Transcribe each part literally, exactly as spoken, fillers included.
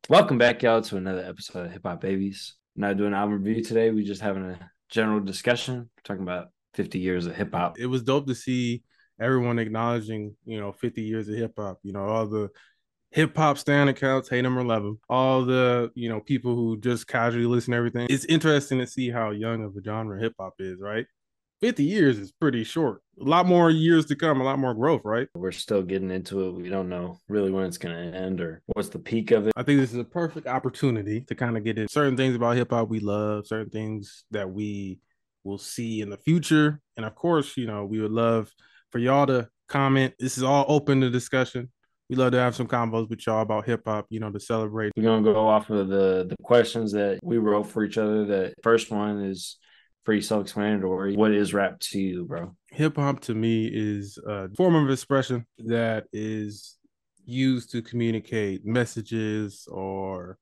Welcome back, y'all, to another episode of Hip Hop Babies. Not doing an album review today. We just having a general discussion, talking about fifty years of hip hop. It was dope to see everyone acknowledging, you know, fifty years of hip hop, you know, all the hip hop stand accounts, hate them or love them, all the, you know, people who just casually listen to everything. It's interesting to see how young of a genre hip hop is, right? fifty years is pretty short. A lot more years to come, a lot more growth, right? We're still getting into it. We don't know really when it's going to end or what's the peak of it. I think this is a perfect opportunity to kind of get in certain things about hip hop we love, certain things that we will see in the future. And of course, you know, we would love for y'all to comment. This is all open to discussion. We love to have some combos with y'all about hip hop, you know, to celebrate. We're going to go off of the, the questions that we wrote for each other. The first one is pretty self explanatory. What is rap to you, bro? Hip hop to me is a form of expression that is used to communicate messages or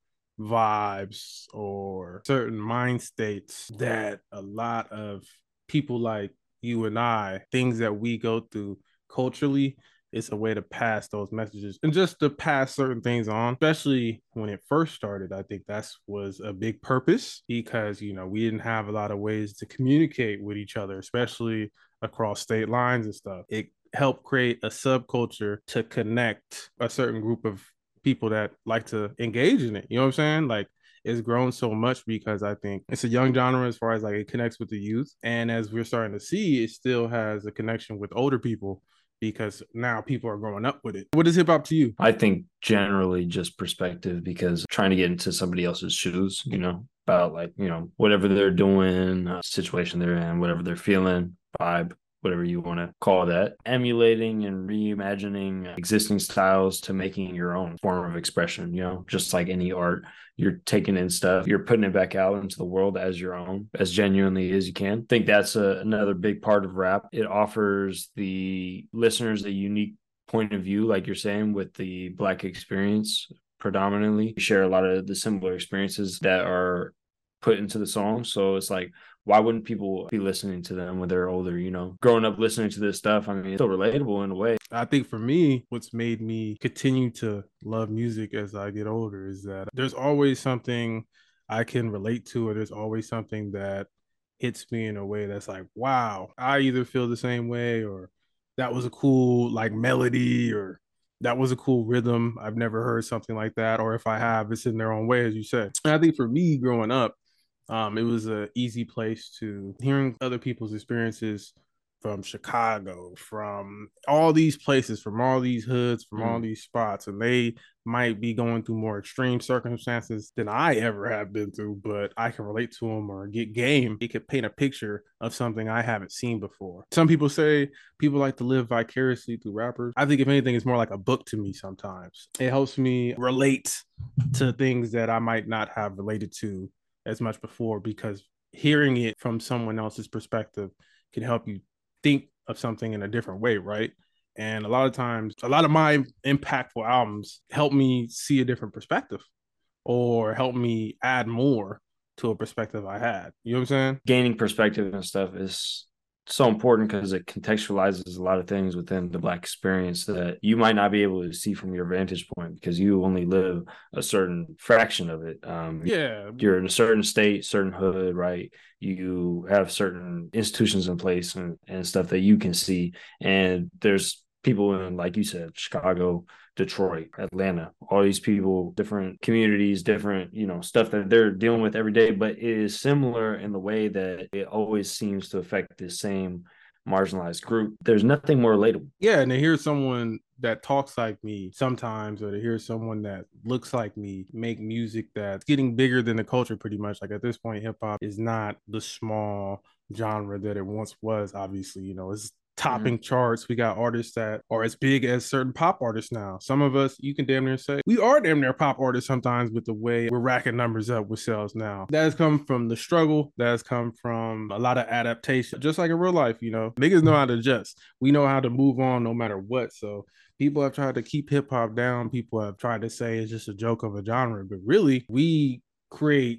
vibes or certain mind states that a lot of people like you and I, things that we go through culturally, it's a way to pass those messages and just to pass certain things on, especially when it first started. I think that's was a big purpose because, you know, we didn't have a lot of ways to communicate with each other, especially across state lines and stuff. It helped create a subculture to connect a certain group of people that like to engage in it. You know what I'm saying? Like it's grown so much because I think it's a young genre as far as like it connects with the youth. And as we're starting to see, it still has a connection with older people because now people are growing up with it. What is hip hop to you? I think generally just perspective because trying to get into somebody else's shoes, you know, about like, you know, whatever they're doing, uh, situation they're in, whatever they're feeling, vibe, whatever you want to call that, emulating and reimagining existing styles to making your own form of expression, you know, just like any art. You're taking in stuff, you're putting it back out into the world as your own, as genuinely as you can. I think that's a, another big part of rap. It offers the listeners a unique point of view, like you're saying, with the Black experience predominantly. We share a lot of the similar experiences that are put into the song. So it's like, why wouldn't people be listening to them when they're older? You know, growing up listening to this stuff, I mean, it's still relatable in a way. I think for me, what's made me continue to love music as I get older is that there's always something I can relate to, or there's always something that hits me in a way that's like, wow, I either feel the same way, or that was a cool like melody, or that was a cool rhythm. I've never heard something like that, or if I have, it's in their own way, as you said. And I think for me growing up, um, it was an easy place to hearing other people's experiences from Chicago, from all these places, from all these hoods, from all Mm. these spots, and they might be going through more extreme circumstances than I ever have been through, but I can relate to them or get game. It could paint a picture of something I haven't seen before. Some people say people like to live vicariously through rappers. I think if anything, it's more like a book to me sometimes. It helps me relate to things that I might not have related to as much before because hearing it from someone else's perspective can help you think of something in a different way, right? And a lot of times, a lot of my impactful albums help me see a different perspective or help me add more to a perspective I had. You know what I'm saying? Gaining perspective and stuff is so important because it contextualizes a lot of things within the Black experience that you might not be able to see from your vantage point because you only live a certain fraction of it. Um, Yeah. you're in a certain state, certain hood, right? You have certain institutions in place and, and stuff that you can see. And there's people in, like you said, Chicago, Detroit, Atlanta, all these people, different communities, different, you know, stuff that they're dealing with every day, but it is similar in the way that it always seems to affect the same marginalized group. There's nothing more relatable. Yeah. And to hear someone that talks like me sometimes, or to hear someone that looks like me make music that's getting bigger than the culture pretty much. Like at this point, hip hop is not the small genre that it once was, obviously. You know, it's Mm-hmm. topping charts. We got artists that are as big as certain pop artists now. Some of us, you can damn near say, we are damn near pop artists sometimes with the way we're racking numbers up with sales now. That has come from the struggle, that has come from a lot of adaptation, just like in real life, you know. Niggas know how to adjust. We know how to move on no matter what. So people have tried to keep hip hop down. People have tried to say it's just a joke of a genre, but really, we create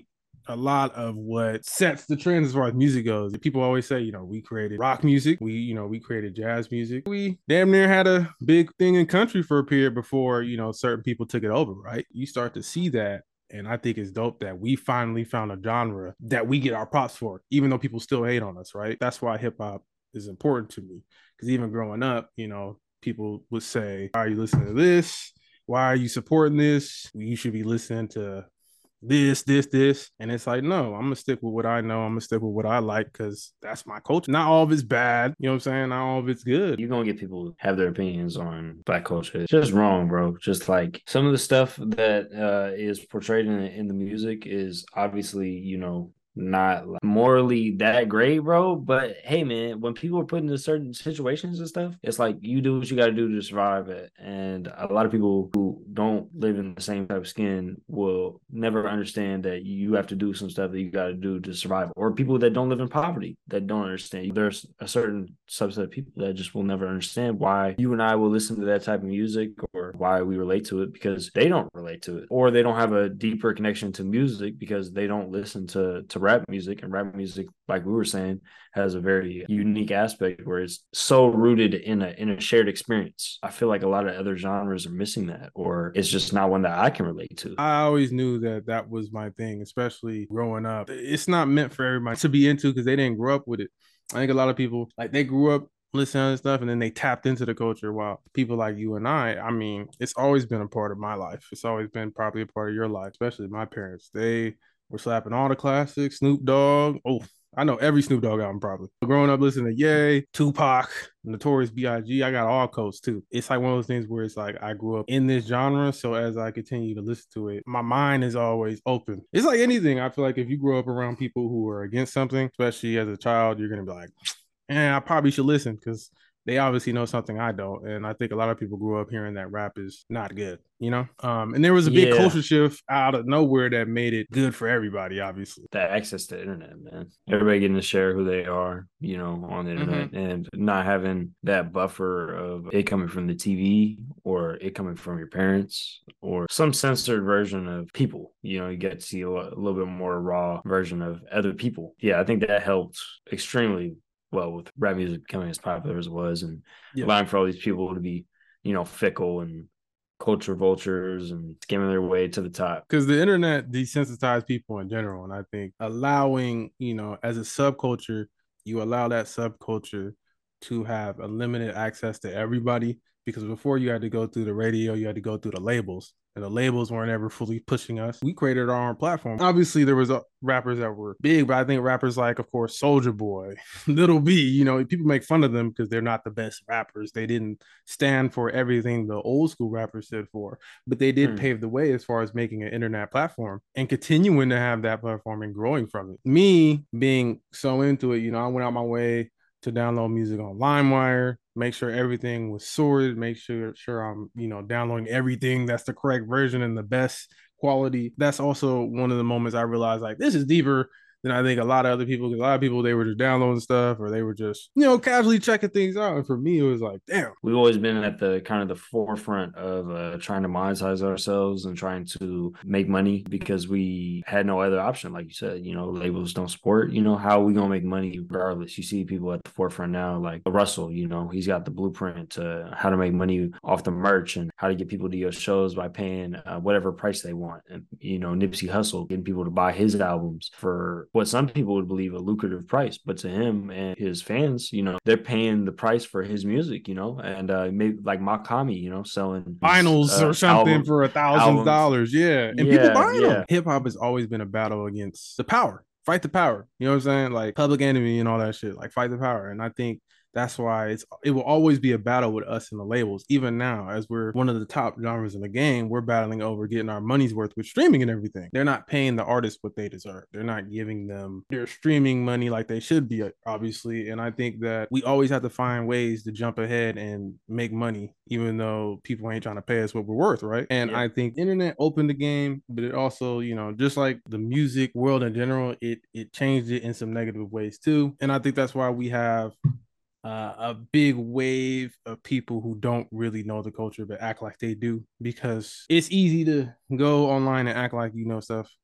a lot of what sets the trend as far as music goes. People always say, you know, we created rock music, we, you know, we created jazz music. We damn near had a big thing in country for a period before, you know, certain people took it over, right? You start to see that. And I think it's dope that we finally found a genre that we get our props for, even though people still hate on us, right? That's why hip hop is important to me. Because even growing up, you know, people would say, why are you listening to this? Why are you supporting this? You should be listening to this, this, this. And it's like, no, I'm gonna stick with what I know. I'm gonna stick with what I like because that's my culture. Not all of it's bad. You know what I'm saying? Not all of it's good. You're gonna get people who have their opinions on black culture. It's just wrong, bro. Just like some of the stuff that uh, is portrayed in, in the music is obviously, you know, not like morally that great, bro. But hey, man, when people are put into certain situations and stuff, it's like you do what you got to do to survive it. And a lot of people who don't live in the same type of skin will never understand that you have to do some stuff that you got to do to survive. Or people that don't live in poverty that don't understand. There's a certain subset of people that just will never understand why you and I will listen to that type of music or why we relate to it because they don't relate to it, or they don't have a deeper connection to music because they don't listen to to rap music. And rap music, like we were saying, has a very unique aspect where it's so rooted in a in a shared experience. I feel like a lot of other genres are missing that, or it's just not one that I can relate to. I always knew that that was my thing, especially growing up. It's not meant for everybody to be into because they didn't grow up with it. I think a lot of people, like, they grew up listening to stuff and then they tapped into the culture, while people like you and I, I mean, it's always been a part of my life. It's always been probably a part of your life, especially my parents. They were slapping all the classics, Snoop Dogg. Oh, I know every Snoop Dogg album probably. Growing up listening to Ye, Tupac, Notorious B I G, I got all codes too. It's like one of those things where it's like I grew up in this genre, so as I continue to listen to it, my mind is always open. It's like anything. I feel like if you grow up around people who are against something, especially as a child, you're gonna be like, and I probably should listen because they obviously know something I don't. And I think a lot of people grew up hearing that rap is not good, you know? Um, and there was a big Yeah, culture shift out of nowhere that made it good for everybody, obviously. that access to the internet, man. Everybody getting to share who they are, you know, on the internet, Mm-hmm. and not having that buffer of it coming from the T V or it coming from your parents or some censored version of people. You know, you get to see a, lo- a little bit more raw version of other people. Yeah, I think that helped extremely well with rap music becoming as popular as it was, and Yeah. allowing for all these people to be, you know, fickle and culture vultures and skimming their way to the top. Because the internet desensitized people in general. And I think allowing, you know, as a subculture, you allow that subculture to have a limited access to everybody. Because before you had to go through the radio, you had to go through the labels. And the labels weren't ever fully pushing us. We created our own platform. Obviously, there was uh, rappers that were big, but I think rappers like, of course, Soldier Boy, Little B, you know, people make fun of them because they're not the best rappers. They didn't stand for everything the old school rappers stood for, but they did Hmm. pave the way as far as making an internet platform and continuing to have that platform and growing from it. Me being so into it, you know, I went out my way to download music on LimeWire, make sure everything was sorted, make sure sure I'm, you know, downloading everything that's the correct version and the best quality. That's also one of the moments I realized like this is deeper than I think a lot of other people. Because a lot of people, they were just downloading stuff or they were just, you know, casually checking things out. And for me, it was like, damn. We've always been at the kind of the forefront of uh, trying to monetize ourselves and trying to make money because we had no other option. Like you said, you know, labels don't support, you know, how are we going to make money regardless? You see people at the forefront now, like Russell, you know, he's got the blueprint to how to make money off the merch and how to get people to your shows by paying uh, whatever price they want. And, you know, Nipsey Hussle, getting people to buy his albums for what some people would believe a lucrative price, but to him and his fans, you know, they're paying the price for his music, you know, and uh, maybe like Makami, you know, selling his Vinyls or uh, something album for a thousand albums. dollars. Yeah. And people Yeah, buying them. yeah. Hip hop has always been a battle against the power. Fight the power. You know what I'm saying? Like Public Enemy and all that shit. Like fight the power. And I think that's why it's it will always be a battle with us and the labels. Even now, as we're one of the top genres in the game, we're battling over getting our money's worth with streaming and everything. They're not paying the artists what they deserve. They're not giving them their streaming money like they should be, obviously. And I think that we always have to find ways to jump ahead and make money, even though people ain't trying to pay us what we're worth, right? And Yep. I think internet opened the game, but it also, you know, just like the music world in general, it it changed it in some negative ways too. And I think that's why we have uh, a big wave of people who don't really know the culture but act like they do, because it's easy to go online and act like you know stuff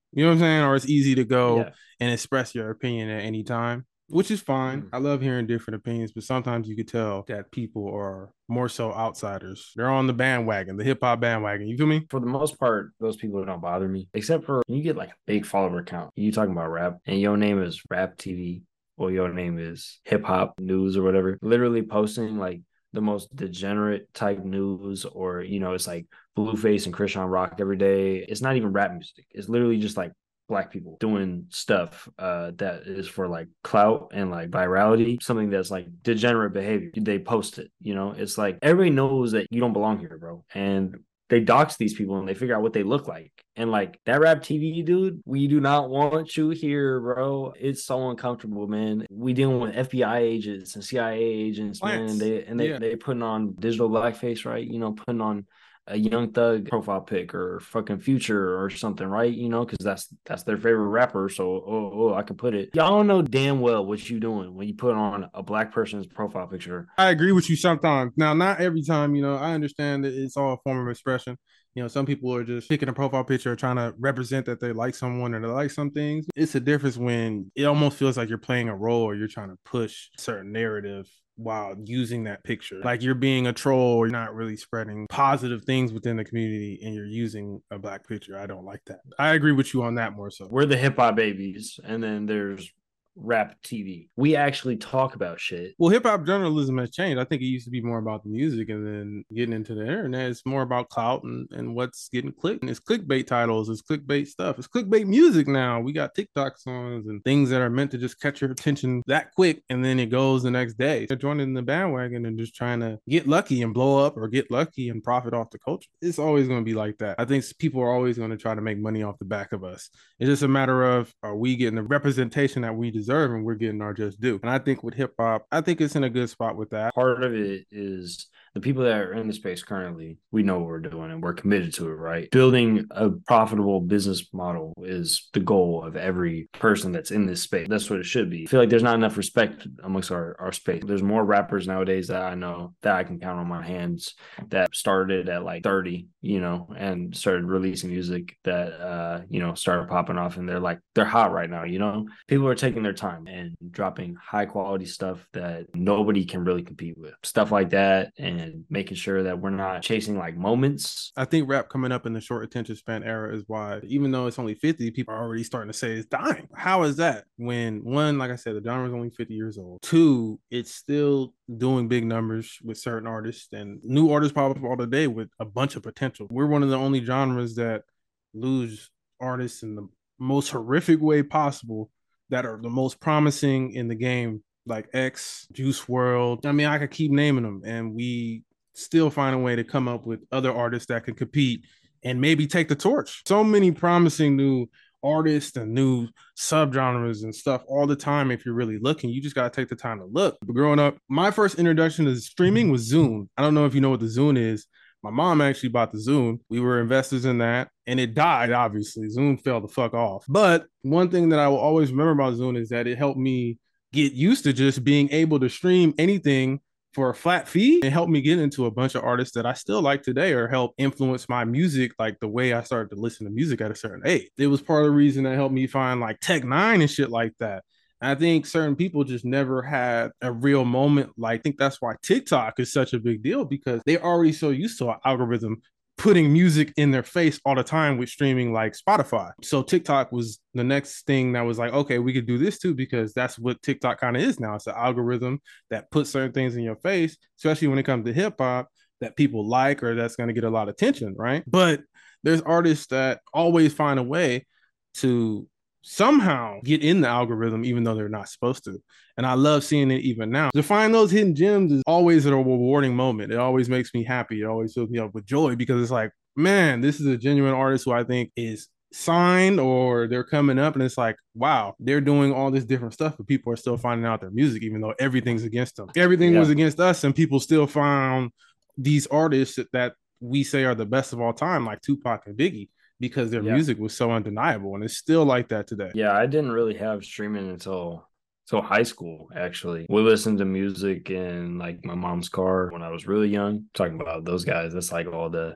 You know what I'm saying? Or it's easy to go Yeah. and express your opinion at any time, which is fine. Mm. I love hearing different opinions, but sometimes you could tell that people are more so outsiders. They're on the bandwagon, the hip hop bandwagon. You feel me? For the most part, those people don't bother me, except for when you get like a big follower count. You talking about rap, and your name is Rap T V, or your name is Hip Hop News or whatever. Literally posting like the most degenerate type news, or you know, it's like Blueface and Christian Rock every day. It's not even rap music. It's literally just like black people doing stuff uh that is for like clout and like virality, something that's like degenerate behavior. They post it, you know. It's like everybody knows that you don't belong here, bro. And they dox these people and they figure out what they look like. And like that Rap T V dude, we do not want you here, bro. It's so uncomfortable, man. We dealing with F B I agents and C I A agents, man. Plants. They and they Yeah. they putting on digital blackface, right? You know, putting on a Young Thug profile pic or fucking Future or something, right? You know, because that's that's their favorite rapper. So oh, oh, I can put it. Y'all know damn well what you doing when you put on a black person's profile picture. I agree with you sometimes. Now, not every time, you know, I understand that it's all a form of expression. You know, some people are just picking a profile picture trying to represent that they like someone or they like some things. It's a difference when it almost feels like you're playing a role or you're trying to push a certain narrative while using that picture. Like you're being a troll or you're not really spreading positive things within the community and you're using a black picture. I don't like that. I agree with you on that more so. We're the hip hop babies, and then there's Rap T V. We actually talk about shit. Well, hip hop journalism has changed. I think it used to be more about the music and then getting into the internet. It's more about clout and, and what's getting clicked. And it's clickbait titles, it's clickbait stuff, it's clickbait music now. We got TikTok songs and things that are meant to just catch your attention that quick and then it goes the next day. They're joining the bandwagon and just trying to get lucky and blow up or get lucky and profit off the culture. It's always going to be like that. I think people are always going to try to make money off the back of us. It's just a matter of are we getting the representation that we deserve and we're getting our just due. And I think with hip hop, I think it's in a good spot with that. Part of it is the people that are in the space currently, we know what we're doing and we're committed to it, right? Building a profitable business model is the goal of every person that's in this space. That's what it should be. I feel like there's not enough respect amongst our, our space. There's more rappers nowadays that I know that I can count on my hands that started at like thirty, you know, and started releasing music that, uh, you know, started popping off and they're like, they're hot right now, you know? People are taking their time and dropping high quality stuff that nobody can really compete with. Stuff like that, and making sure that we're not chasing like moments. I think rap coming up in the short attention span era is why, even though it's only fifty, people are already starting to say it's dying. How is that? When one, like I said, the genre is only fifty years old. Two, it's still doing big numbers with certain artists and new artists pop up all the day with a bunch of potential. We're one of the only genres that lose artists in the most horrific way possible that are the most promising in the game, like X, Juice world. I mean, I could keep naming them, and we still find a way to come up with other artists that can compete and maybe take the torch. So many promising new artists and new subgenres and stuff all the time. If you're really looking, you just got to take the time to look. But growing up, my first introduction to streaming was Zune. I don't know if you know what the Zune is. My mom actually bought the Zune. We were investors in that, and it died, obviously. Zune fell the fuck off. But one thing that I will always remember about Zune is that it helped me get used to just being able to stream anything for a flat fee and helped me get into a bunch of artists that I still like today or help influence my music, like the way I started to listen to music at a certain age. It was part of the reason that helped me find like Tech Nine and shit like that. I think certain people just never had a real moment. Like, I think that's why TikTok is such a big deal because they're already so used to an algorithm putting music in their face all the time with streaming like Spotify. So TikTok was the next thing that was like, okay, we could do this too, because that's what TikTok kind of is now. It's an algorithm that puts certain things in your face, especially when it comes to hip hop that people like or that's going to get a lot of attention, right? But there's artists that always find a way to somehow get in the algorithm even though they're not supposed to. And I love seeing it even now. To find those hidden gems is always a rewarding moment. It always makes me happy. It always fills me up with joy because it's like, man, this is a genuine artist who I think is signed or they're coming up and it's like, wow, they're doing all this different stuff, but people are still finding out their music even though everything's against them. Everything yeah. was against us and people still found these artists that we say are the best of all time, like Tupac and Biggie, because their yeah. music was so undeniable, and it's still like that today. Yeah, I didn't really have streaming until until high school, actually. We listened to music in like my mom's car when I was really young. Talking about those guys, that's like all the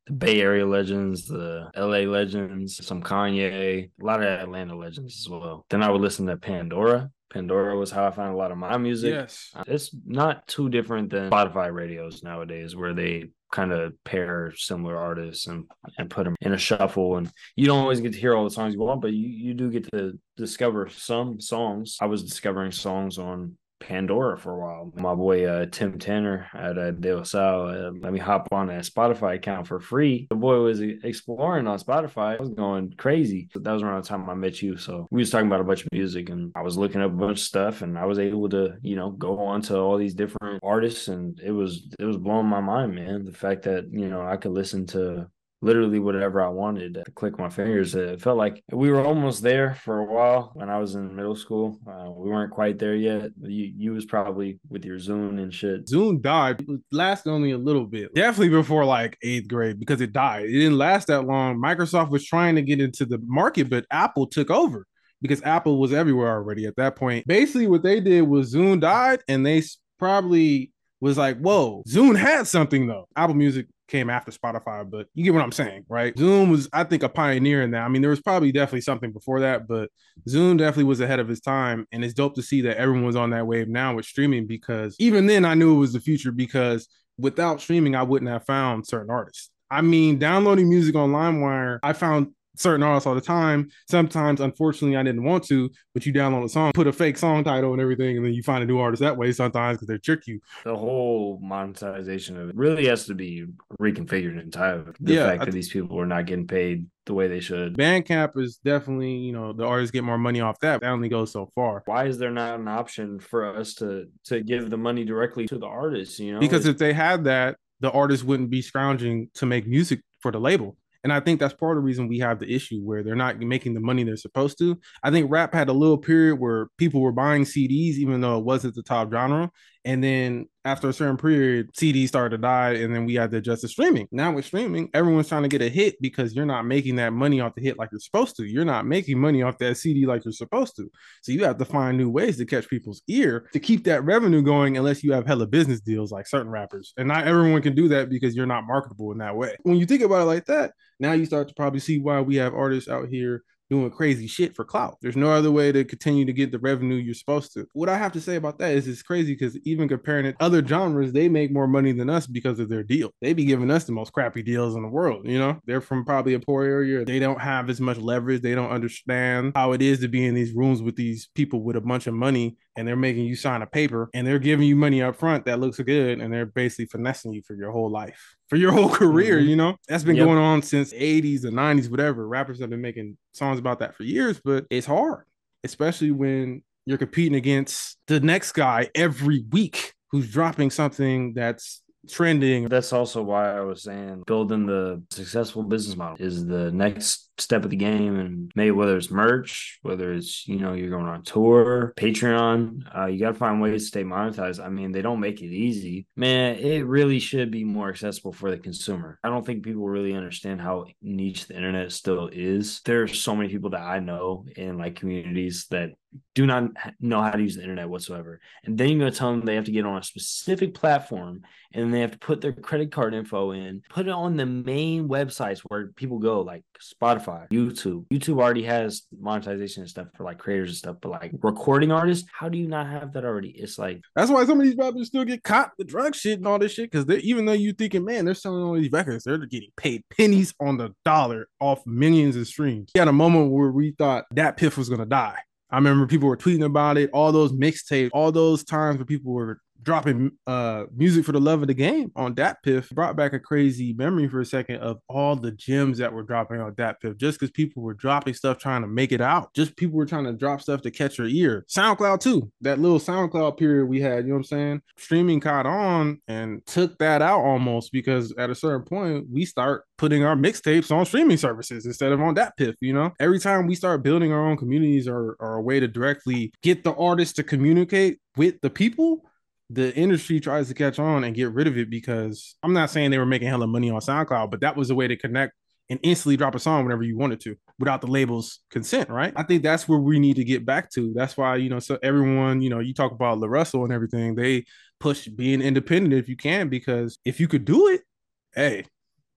the Bay Area legends, the L A legends, some Kanye, a lot of Atlanta legends as well. Then I would listen to Pandora. Pandora was how I found a lot of my music. Yes. It's not too different than Spotify radios nowadays, where they kind of pair similar artists and, and put them in a shuffle. And you don't always get to hear all the songs you want, but you, you do get to discover some songs. I was discovering songs on Pandora for a while. My boy uh, Tim Tanner at uh, De La Salle uh, let me hop on a Spotify account for free. The boy was exploring on Spotify. I was going crazy. That was around the time I met you. So we was talking about a bunch of music, and I was looking up a bunch of stuff, and I was able to, you know, go on to all these different artists, and it was it was blowing my mind, man. The fact that, you know, I could listen to literally whatever I wanted to click my fingers. It felt like we were almost there for a while when I was in middle school. Uh, we weren't quite there yet. You, you was probably with your Zune and shit. Zune died. It lasted only a little bit. Definitely before like eighth grade because it died. It didn't last that long. Microsoft was trying to get into the market, but Apple took over because Apple was everywhere already at that point. Basically, what they did was Zune died, and they probably was like, whoa, Zune had something though. Apple Music came after Spotify, but you get what I'm saying, right? Zune was, I think, a pioneer in that. I mean, there was probably definitely something before that, but Zune definitely was ahead of his time. And it's dope to see that everyone's on that wave now with streaming, because even then I knew it was the future, because without streaming, I wouldn't have found certain artists. I mean, downloading music on LimeWire, I found certain artists all the time. Sometimes, unfortunately, I didn't want to, but you download a song, put a fake song title and everything, and then you find a new artist that way sometimes because they trick you. The whole monetization of it really has to be reconfigured entirely. The Yeah, fact I that th- these people are not getting paid the way they should. Bandcamp is definitely, you know, the artists get more money off that. That only goes so far. Why is there not an option for us to to give the money directly to the artists? You know, Because It's- if they had that, the artists wouldn't be scrounging to make music for the label. And I think that's part of the reason we have the issue where they're not making the money they're supposed to. I think rap had a little period where people were buying C Ds, even though it wasn't the top genre. And then after a certain period, C Ds started to die, and then we had to adjust to streaming. Now with streaming, everyone's trying to get a hit because you're not making that money off the hit like you're supposed to. You're not making money off that C D like you're supposed to. So you have to find new ways to catch people's ear to keep that revenue going, unless you have hella business deals like certain rappers. And not everyone can do that because you're not marketable in that way. When you think about it like that, now you start to probably see why we have artists out here doing crazy shit for clout. There's no other way to continue to get the revenue you're supposed to. What I have to say about that is it's crazy because even comparing it to other genres, they make more money than us because of their deal. They be giving us the most crappy deals in the world. You know, they're from probably a poor area. They don't have as much leverage. They don't understand how it is to be in these rooms with these people with a bunch of money, and they're making you sign a paper and they're giving you money up front that looks good, and they're basically finessing you for your whole life, for your whole career. Mm-hmm. You know, that's been yep. going on since eighties and nineties, whatever. Rappers have been making songs about that for years, but it's hard, especially when you're competing against the next guy every week who's dropping something that's trending. That's also why I was saying building the successful business model is the next step of the game. And maybe whether it's merch, whether it's, you know, you're going on tour, Patreon, uh, you got to find ways to stay monetized. I mean, they don't make it easy, man. It really should be more accessible for the consumer. I don't think people really understand how niche the internet still is. There's so many people that I know in like communities that do not know how to use the internet whatsoever. And then you're going to tell them they have to get on a specific platform, and they have to put their credit card info in, put it on the main websites where people go, like Spotify, YouTube. YouTube already has monetization and stuff for like creators and stuff, but like recording artists, how do you not have that already? It's like, that's why some of these rappers still get caught with drug shit and all this shit, because even though you're thinking, man, they're selling all these records, they're getting paid pennies on the dollar off millions of streams. We had a moment where we thought DatPiff was going to die. I remember people were tweeting about it, all those mixtapes, all those times where people were dropping uh, music for the love of the game on DatPiff. Brought back a crazy memory for a second of all the gems that were dropping on DatPiff, just because people were dropping stuff trying to make it out. Just people were trying to drop stuff to catch your ear. SoundCloud too, that little SoundCloud period we had, you know what I'm saying? Streaming caught on and took that out almost, because at a certain point, we start putting our mixtapes on streaming services instead of on DatPiff, you know? Every time we start building our own communities or, or a way to directly get the artists to communicate with the people, the industry tries to catch on and get rid of it, because I'm not saying they were making hella money on SoundCloud, but that was a way to connect and instantly drop a song whenever you wanted to without the label's consent, right? I think that's where we need to get back to. That's why, you know, so everyone, you know, you talk about La Russell and everything, they push being independent if you can, because if you could do it, hey,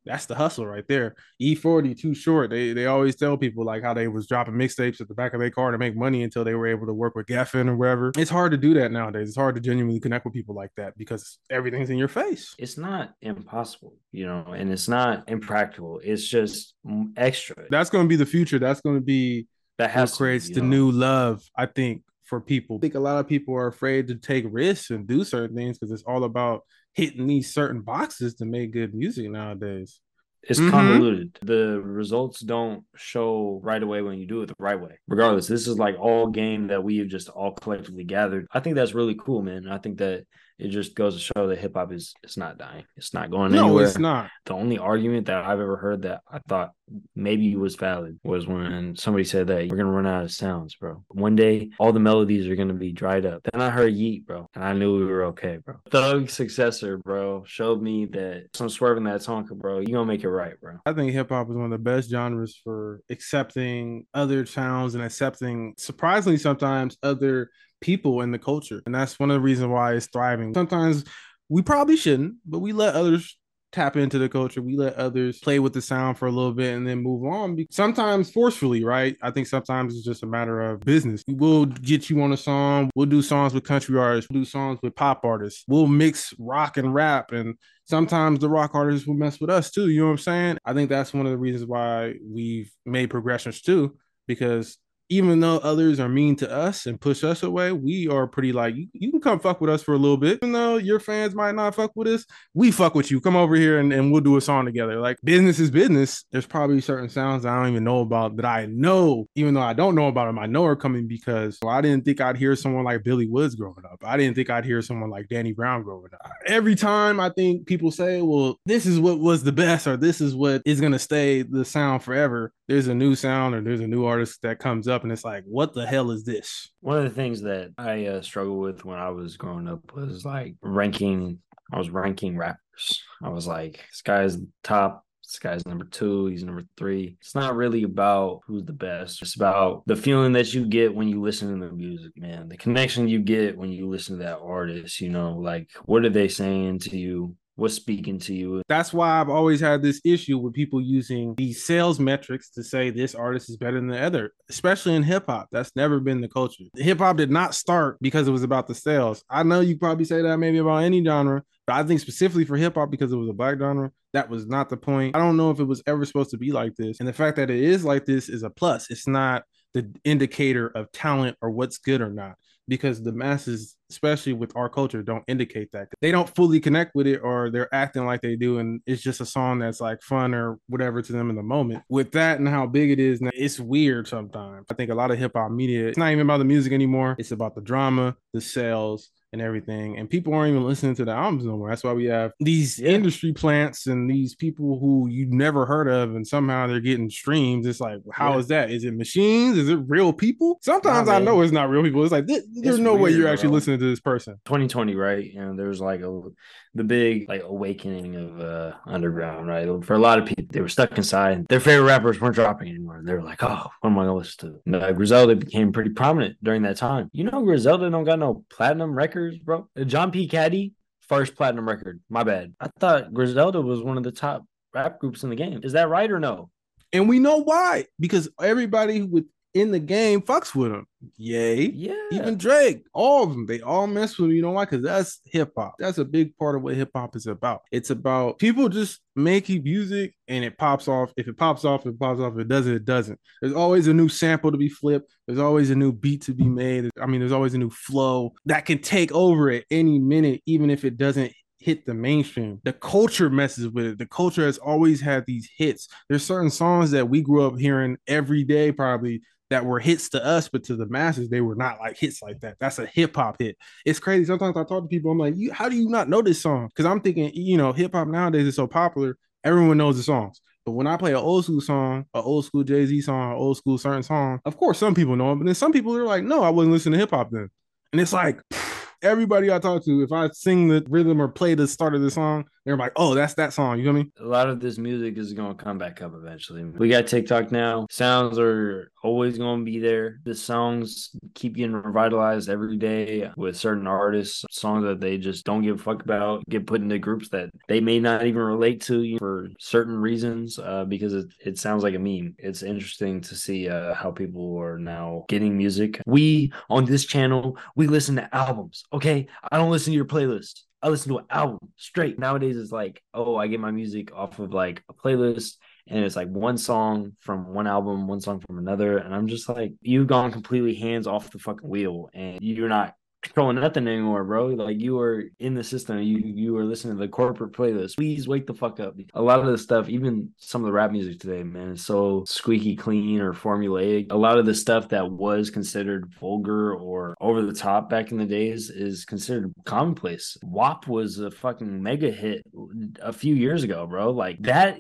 That's the hustle right there. E forty, Too Short. They they always tell people like how they was dropping mixtapes at the back of their car to make money until they were able to work with Geffen or wherever. It's hard to do that nowadays. It's hard to genuinely connect with people like that because everything's in your face. It's not impossible, you know, and it's not impractical. It's just extra. That's going to be the future. That's going to be that has what creates be, the know? new love, I think, for people. I think a lot of people are afraid to take risks and do certain things because it's all about hitting these certain boxes to make good music nowadays. It's mm-hmm. convoluted. The results don't show right away when you do it the right way. Regardless, this is like all game that we've just all collectively gathered. I think that's really cool, man. I think that it just goes to show that hip hop is it's not dying. It's not going no, anywhere. No, it's not. The only argument that I've ever heard that I thought maybe was valid was when somebody said that we're gonna run out of sounds, bro. One day all the melodies are gonna be dried up. Then I heard Yeet, bro, and I knew we were okay, bro. Thug's successor, bro, showed me that some swerving that Tonka, bro, you gonna make it right, bro. I think hip hop is one of the best genres for accepting other sounds and accepting, surprisingly sometimes, other people in the culture. And that's one of the reasons why it's thriving. Sometimes we probably shouldn't, but we let others tap into the culture. We let others play with the sound for a little bit and then move on. Sometimes forcefully, right? I think sometimes it's just a matter of business. We'll get you on a song. We'll do songs with country artists. We'll do songs with pop artists. We'll mix rock and rap. And sometimes the rock artists will mess with us too. You know what I'm saying? I think that's one of the reasons why we've made progressions too, because even though others are mean to us and push us away, we are pretty like, you, you can come fuck with us for a little bit. Even though your fans might not fuck with us, we fuck with you. Come over here and, and we'll do a song together. Like, business is business. There's probably certain sounds I don't even know about that I know, even though I don't know about them, I know are coming because well, I didn't think I'd hear someone like Billy Woods growing up. I didn't think I'd hear someone like Danny Brown growing up. Every time I think people say, well, this is what was the best or this is what is going to stay the sound forever, there's a new sound or there's a new artist that comes up and it's like, what the hell is this? One of the things that I uh, struggled with when I was growing up was like ranking. I was ranking rappers. I was like, this guy's top, this guy's number two, he's number three. It's not really about who's the best. It's about the feeling that you get when you listen to the music, man. The connection you get when you listen to that artist, you know, like what are they saying to you? What's speaking to you? That's why I've always had this issue with people using these sales metrics to say this artist is better than the other, especially in hip hop. That's never been the culture. Hip hop did not start because it was about the sales. I know you probably say that maybe about any genre, but I think specifically for hip hop, because it was a black genre, that was not the point. I don't know if it was ever supposed to be like this. And the fact that it is like this is a plus. It's not the indicator of talent or what's good or not, because the masses, especially with our culture, don't indicate that. They don't fully connect with it or they're acting like they do. And it's just a song that's like fun or whatever to them in the moment. With that and how big it is now, it's weird sometimes. I think a lot of hip hop media, it's not even about the music anymore. It's about the drama, the sales, and everything. And people aren't even listening to the albums no more. That's why we have these yeah. industry plants and these people who you never heard of and somehow they're getting streams. It's like, how yeah. is that? Is it machines? Is it real people? Sometimes nah, I know it's not real people. It's like, there's it's no weird, way you're actually bro. listening to this person. twenty twenty, right? And there's like a the big like awakening of uh underground, right? For a lot of people, they were stuck inside. Their favorite rappers weren't dropping anymore. And they were like, oh, what am I gonna listen to? And, uh, Griselda became pretty prominent during that time. You know, Griselda don't got no platinum records, bro. John P. Caddy, first platinum record. My bad. I thought Griselda was one of the top rap groups in the game. Is that right or no? And we know why. Because everybody with in the game fucks with him. Yay. Yeah. Even Drake, all of them, they all mess with him. You know why? Because that's hip hop. That's a big part of what hip hop is about. It's about people just making music and it pops off. If it pops off, it pops off. If it doesn't, it doesn't. There's always a new sample to be flipped. There's always a new beat to be made. I mean, there's always a new flow that can take over at any minute, even if it doesn't hit the mainstream. The culture messes with it. The culture has always had these hits. There's certain songs that we grew up hearing every day, probably, that were hits to us, but to the masses, they were not like hits like that. That's a hip hop hit. It's crazy. Sometimes I talk to people, I'm like, you, how do you not know this song? Because I'm thinking, you know, hip hop nowadays is so popular, everyone knows the songs. But when I play an old school song, an old school Jay-Z song, an old school certain song, of course, some people know it, but then some people are like, no, I wasn't listening to hip hop then. And it's like, everybody I talk to, if I sing the rhythm or play the start of the song, They're like, oh, that's that song. You know what I mean? A lot of this music is going to come back up eventually. We got TikTok now. Sounds are always going to be there. The songs keep getting revitalized every day with certain artists. Songs that they just don't give a fuck about get put into groups that they may not even relate to for certain reasons uh, because it, it sounds like a meme. It's interesting to see uh, how people are now getting music. We on this channel, we listen to albums. Okay, I don't listen to your playlist. I listen to an album straight. Nowadays, it's like, oh, I get my music off of like a playlist, and it's like one song from one album, one song from another. And I'm just like, you've gone completely hands off the fucking wheel, and you're not controlling nothing anymore, bro. Like you are in the system. You you are listening to the corporate playlist. Please wake the fuck up. A lot of the stuff, even some of the rap music today, man, is so squeaky clean or formulaic. A lot of the stuff that was considered vulgar or over the top back in the days is considered commonplace. W A P was a fucking mega hit a few years ago, bro. Like that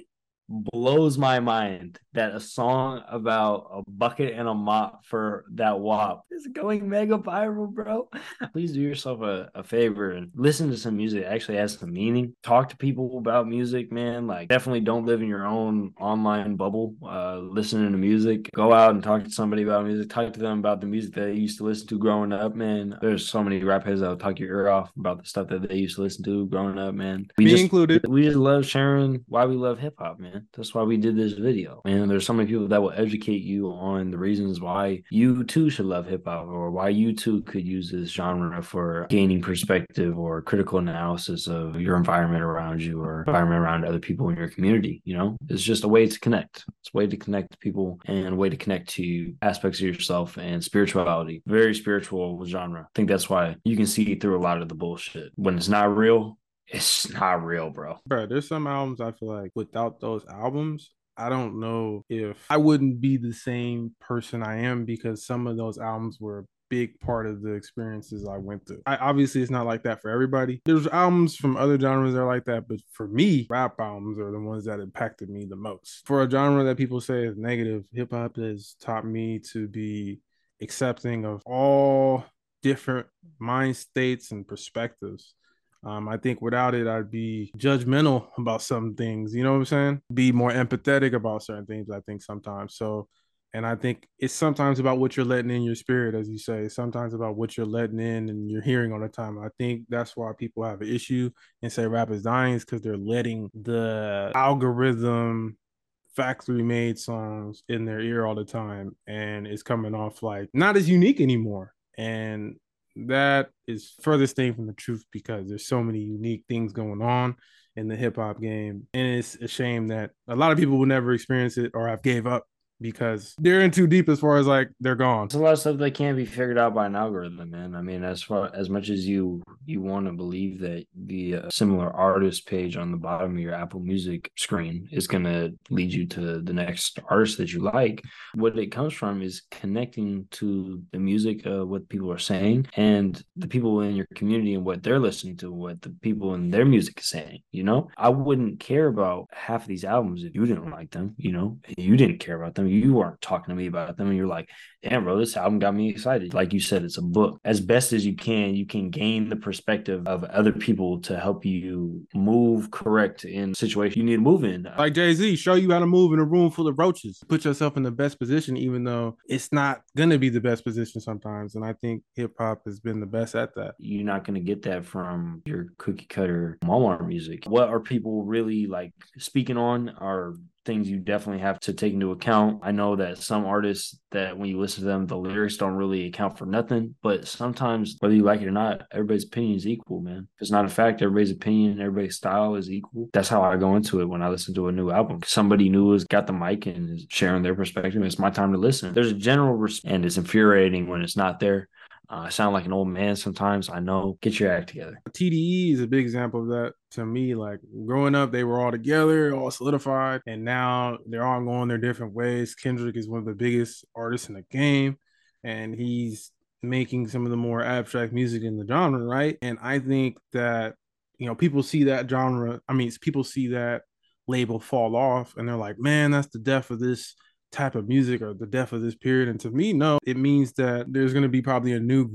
blows my mind that a song about a bucket and a mop for that W A P is going mega viral, bro. Please do yourself a, a favor and listen to some music that actually has some meaning. Talk to people about music, man. Like, definitely don't live in your own online bubble. Uh, listening to music. Go out and talk to somebody about music. Talk to them about the music that they used to listen to growing up, man. There's so many rap heads that'll talk your ear off about the stuff that they used to listen to growing up, man. We Me just, included. We just love sharing why we love hip hop, man. That's why we did this video. And there's so many people that will educate you on the reasons why you too should love hip hop, or why you too could use this genre for gaining perspective or critical analysis of your environment around you or environment around other people in your community. You know, it's just a way to connect. It's a way to connect to people and a way to connect to aspects of yourself and spirituality. Very spiritual genre. I think that's why you can see through a lot of the bullshit. When it's not real, it's not real, bro. Bro, there's some albums I feel like without those albums, I don't know if I wouldn't be the same person I am, because some of those albums were a big part of the experiences I went through. I, obviously, it's not like that for everybody. There's albums from other genres that are like that, but for me, rap albums are the ones that impacted me the most. For a genre that people say is negative, hip hop has taught me to be accepting of all different mind states and perspectives. Um, I think without it, I'd be judgmental about some things, you know what I'm saying? Be more empathetic about certain things, I think, sometimes. So, and I think it's sometimes about what you're letting in your spirit, as you say, sometimes about what you're letting in and you're hearing all the time. I think that's why people have an issue and say rap is dying, is because they're letting the algorithm factory made songs in their ear all the time, and it's coming off like not as unique anymore. And that is furthest thing from the truth, because there's so many unique things going on in the hip hop game. And it's a shame that a lot of people will never experience it or have gave up because they're in too deep as far as like they're gone. There's a lot of stuff that can't be figured out by an algorithm, man. I mean, as far as much as you you want to believe that the uh, similar artist page on the bottom of your Apple Music screen is going to lead you to the next artist that you like, what it comes from is connecting to the music, uh, what people are saying, and the people in your community and what they're listening to, what the people in their music is saying. You know, I wouldn't care about half of these albums if you didn't like them. You know, you didn't care about them. You weren't talking to me about them, and you're like, damn, bro, this album got me excited. Like you said, it's a book. As best as you can, you can gain the perspective of other people to help you move correct in situations you need to move in. Like Jay-Z, show you how to move in a room full of roaches. Put yourself in the best position, even though it's not going to be the best position sometimes. And I think hip hop has been the best at that. You're not going to get that from your cookie cutter Walmart music. What are people really like speaking on are things you definitely have to take into account. I know that some artists that when you listen to them, the lyrics don't really account for nothing, but sometimes whether you like it or not, everybody's opinion is equal, man. It's not a fact. Everybody's opinion, everybody's style is equal. That's how I go into it when I listen to a new album. Somebody new has got the mic and is sharing their perspective. It's my time to listen. There's a general respect, and it's infuriating when it's not there. Uh, I sound like an old man sometimes. I know. Get your act together. T D E is a big example of that to me. Like growing up, they were all together, all solidified, and now they're all going their different ways. Kendrick is one of the biggest artists in the game, and he's making some of the more abstract music in the genre, right? And I think that, you know, people see that genre. I mean, people see that label fall off, and they're like, man, that's the death of this type of music or the death of this period. And to me, no, it means that there's going to be probably a new group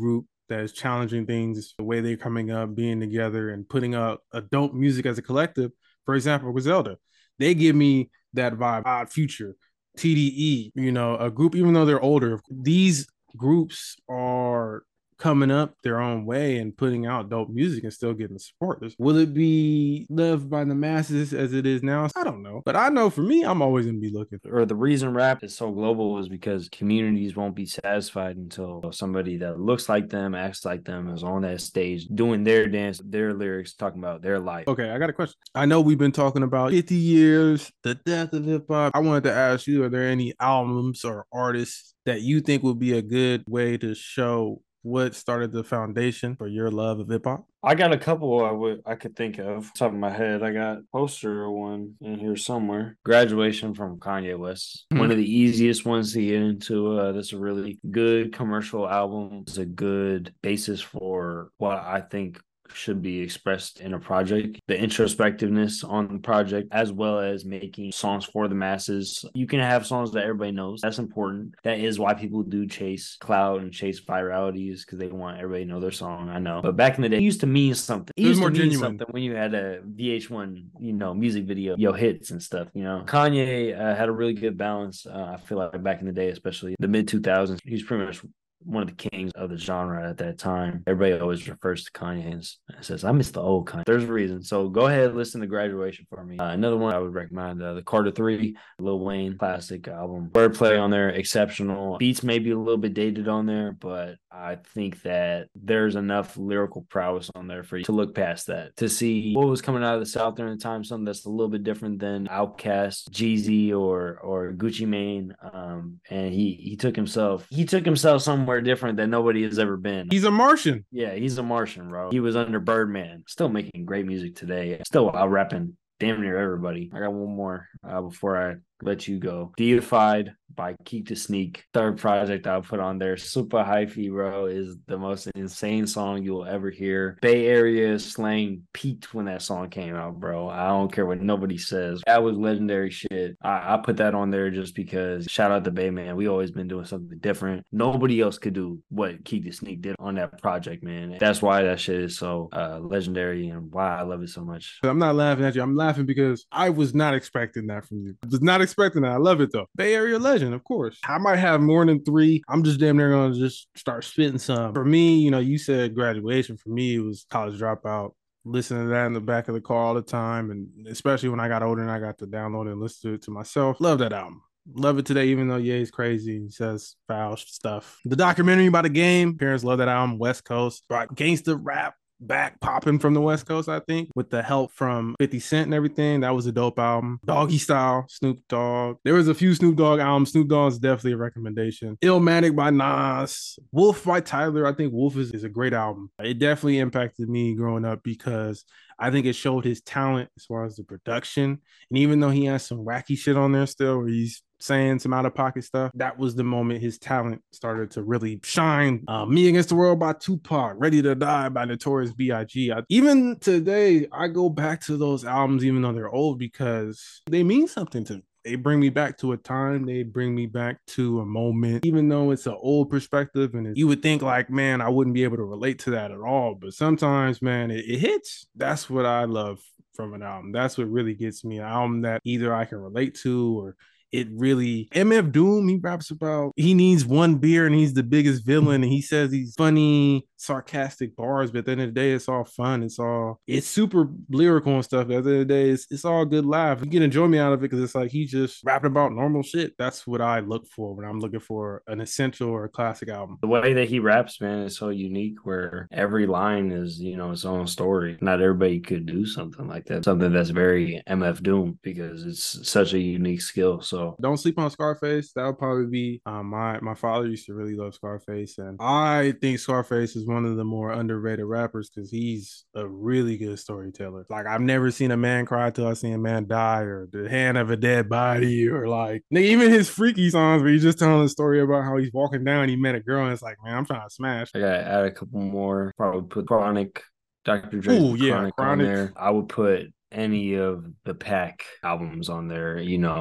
that is challenging things, the way they're coming up, being together, and putting out a dope music as a collective. For example, Griselda, they give me that vibe. Odd Future, T D E, you know, a group, even though they're older, these groups are coming up their own way and putting out dope music and still getting support. Will it be loved by the masses as it is now? I don't know. But I know for me, I'm always going to be looking. Or the reason rap is so global is because communities won't be satisfied until somebody that looks like them, acts like them, is on that stage doing their dance, their lyrics, talking about their life. Okay, I got a question. I know we've been talking about fifty years, the death of hip hop. I wanted to ask you, are there any albums or artists that you think would be a good way to show what started the foundation for your love of hip hop? I got a couple I would I could think of top of my head. I got poster one in here somewhere. Graduation from Kanye West. Mm-hmm. One of the easiest ones to get into. Uh, that's a really good commercial album. It's a good basis for what I think should be expressed in a project, the introspectiveness on the project, as well as making songs for the masses. You can have songs that everybody knows. That's important. That is why people do chase clout and chase viralities, because they want everybody to know their song. I know. But back in the day, it used to mean something. It, it used more to mean genuine. Something when you had a V H one, you know, music video, yo, hits and stuff, you know. Kanye uh, had a really good balance. Uh, I feel like back in the day, especially the mid two thousands, he was pretty much one of the kings of the genre at that time. Everybody always refers to Kanye and says, I miss the old Kanye. There's a reason. So go ahead, listen to Graduation for me. Uh, another one I would recommend, uh, the Carter three, Lil Wayne classic album. Wordplay on there, exceptional. Beats may be a little bit dated on there, but I think that there's enough lyrical prowess on there for you to look past that, to see what was coming out of the South during the time, something that's a little bit different than Outkast, Jeezy, or or Gucci Mane. Um, and he he took himself, he took himself somewhere different than nobody has ever been. He's a Martian. Yeah, he's a Martian, bro. He was under Birdman, still making great music today, still out rapping damn near everybody. I got one more uh, before I let you go. Deified by Keep the Sneak. Third project I'll put on there. Super Hyphy, bro, is the most insane song you'll ever hear. Bay Area slang peaked when that song came out, bro. I don't care what nobody says. That was legendary shit. I, I put that on there just because, shout out to Bay, man. We always been doing something different. Nobody else could do what Keep the Sneak did on that project, man. That's why that shit is so uh, legendary and why I love it so much. I'm not laughing at you. I'm laughing because I was not expecting that from you. I was not expecting that. I love it though. Bay Area legend, of course. I might have more than three. I'm just damn near gonna just start spitting some. For me, you know, you said Graduation. For me, it was College Dropout. Listening to that in the back of the car all the time, and especially when I got older and I got to download it and listen to it to myself. Love that album. Love it today, even though Ye's crazy. He says foul stuff. The documentary about the game. Parents love that album. West Coast. Brought gangsta rap back popping from the West Coast, I think, with the help from fifty Cent and everything. That was a dope album. Doggy Style, Snoop Dogg. There was a few Snoop Dogg albums. Snoop Dogg is definitely a recommendation. Illmatic by Nas. Wolf by Tyler. I think Wolf is, is a great album. It definitely impacted me growing up because I think it showed his talent as far as the production. And even though he has some wacky shit on there still, where he's saying some out-of-pocket stuff, that was the moment his talent started to really shine. Uh, Me Against the World by Tupac, Ready to Die by Notorious B I G. I, even today, I go back to those albums, even though they're old, because they mean something to me. They bring me back to a time. They bring me back to a moment, even though it's an old perspective. And you would think like, man, I wouldn't be able to relate to that at all. But sometimes, man, it, it hits. That's what I love from an album. That's what really gets me. An album that either I can relate to, or it really, M F Doom, he raps about he needs one beer and he's the biggest villain, and he says these funny, sarcastic bars, but at the end of the day, it's all fun. It's all, it's super lyrical and stuff. But at the end of the day, it's, it's all good laugh. You get enjoyment out of it because it's like he's just rapping about normal shit. That's what I look for when I'm looking for an essential or a classic album. The way that he raps, man, is so unique, where every line is, you know, its own story. Not everybody could do something like that. Something that's very M F Doom, because it's such a unique skill. So don't sleep on Scarface. That would probably be um, my my father used to really love Scarface, and I think Scarface is one of the more underrated rappers because he's a really good storyteller. Like, I've never seen a man cry till I see a man die, or the hand of a dead body, or like even his freaky songs where he's just telling a story about how he's walking down, he met a girl, and it's like, man, I'm trying to smash. I gotta add a couple more. Probably put Chronic, Doctor Dre, Ooh, yeah, Chronic, Chronic on there. I would put any of the Pac albums on there, you know.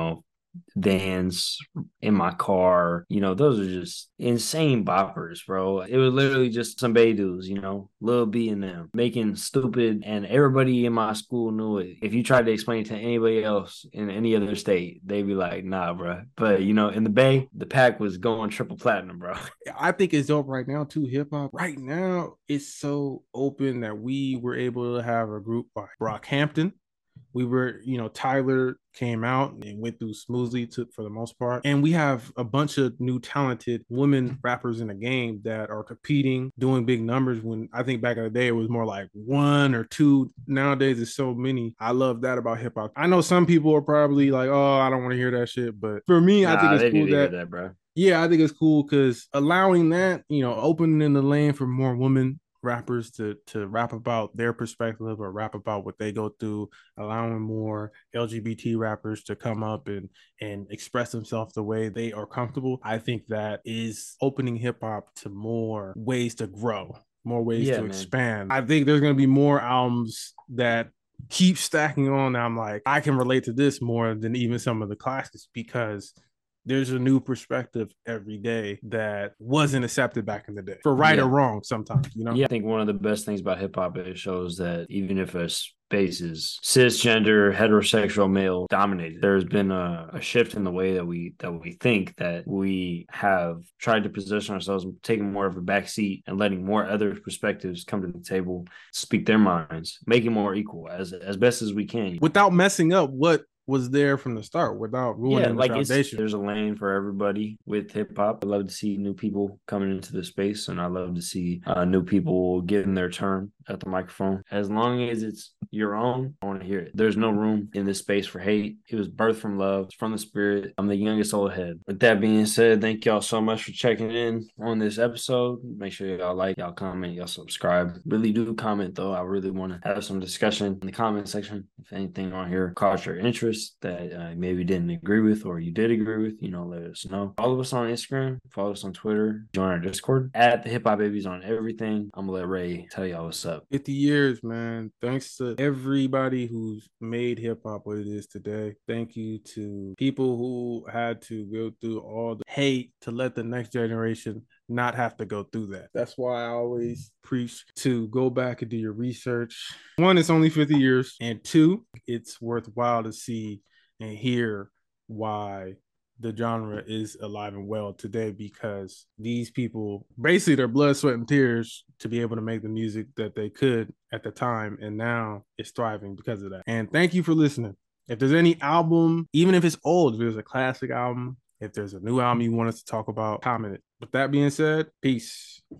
Vans, in my car. You know, those are just insane boppers, bro. It was literally just some Bay dudes, you know, Lil B and them making stupid, and everybody in my school knew it. If you tried to explain it to anybody else in any other state, they'd be like, nah, bro. But, you know, in the Bay, the pack was going triple platinum, bro. I think it's dope right now too. Hip hop right now it's so open that we were able to have a group like Brockhampton. We were, you know, Tyler came out and went through smoothly to, for the most part. And we have a bunch of new talented women rappers in the game that are competing, doing big numbers. When I think back in the day, it was more like one or two. Nowadays, it's so many. I love that about hip hop. I know some people are probably like, oh, I don't want to hear that shit. But for me, I think Nah, it's they need cool to hear that, that, bro. yeah, I think it's cool because allowing that, you know, opening the lane for more women rappers to to rap about their perspective or rap about what they go through, allowing more L G B T rappers to come up and and express themselves the way they are comfortable. I think that is opening hip hop to more ways to grow, more ways Yeah, to man. expand. I think there's going to be more albums that keep stacking on. I'm like, I can relate to this more than even some of the classics because there's a new perspective every day that wasn't accepted back in the day, for right or Yeah. wrong sometimes, you know? Yeah, I think one of the best things about hip hop is it shows that even if a space is cisgender, heterosexual, male dominated, there's been a, a shift in the way that we that we think, that we have tried to position ourselves, taking more of a back seat and letting more other perspectives come to the table, speak their minds, make it more equal as as best as we can. Without messing up what was there from the start, without Yeah, ruining the like it's foundation. there's a lane for everybody with hip hop. I love to see new people coming into the space, and I love to see uh, new people getting their turn at the microphone. As long as it's your own, I want to hear it. There's no room in this space for hate. It was birthed from love, it's from the spirit. I'm the youngest old head. With that being said, thank y'all so much for checking in on this episode. Make sure y'all like, y'all comment, y'all subscribe. Really do comment though. I really want to have some discussion in the comment section. If anything on here caught your interest that uh, maybe didn't agree with or you did agree with, you know, let us know. Follow us on Instagram, follow us on Twitter, join our Discord at the Hip Hop Babies on everything. I'm gonna let Ray tell y'all what's up. fifty years, man. Thanks to everybody who's made hip hop what it is today. Thank you to people who had to go through all the hate to let the next generation not have to go through that. That's why I always preach to go back and do your research. One, it's only fifty years, and two, it's worthwhile to see and hear why the genre is alive and well today, because these people basically their blood, sweat, and tears to be able to make the music that they could at the time, and now it's thriving because of that. And thank you for listening. If there's any album, even if it's old, if there's a classic album, if there's a new album you want us to talk about, comment it. With that being said, peace.